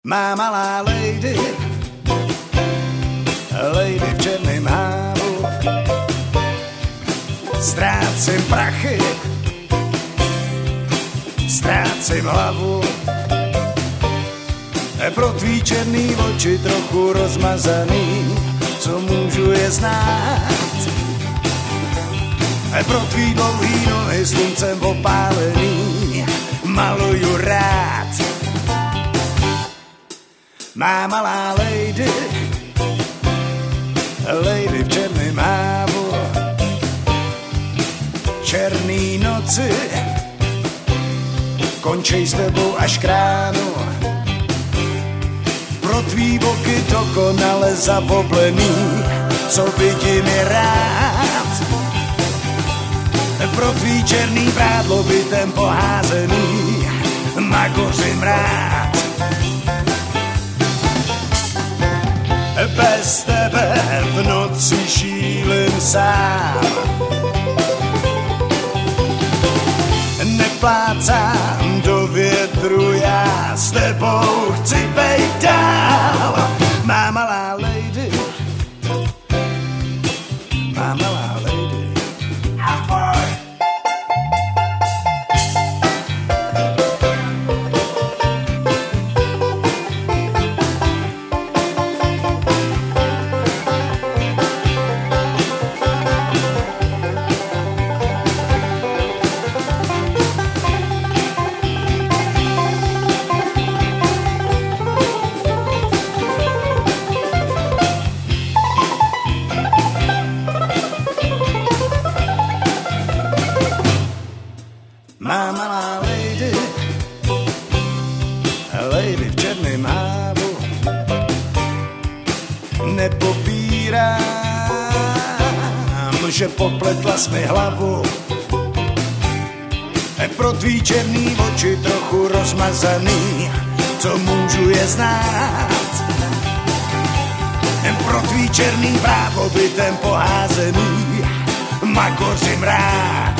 Má malá lady, lady v černém hávu, ztrácím prachy, ztrácím hlavu. Pro tvý černý oči trochu rozmazaný, co můžu je znát. Pro tvý dlouhý nohy sluncem popálený, maluju rád. Má malá lady, lady v černém hávu, černý noci končej s tebou až k ránu. Pro tvý boky dokonale zaboblený, co vidím je rád. Pro tvý černý prádlo bytem poházený, magořím rád. Bez tebe v noci šílim sám, neplácám do větru, já s tebou chci bejt dál. Má malá lady, má malá lady. Má malá lady, lady v černém hávu, nepopírám, že popletla jsi mi hlavu. Pro tvý černý oči trochu rozmazaný, co můžu je znát. Pro tvý černý právo bytem poházený, makořím rád.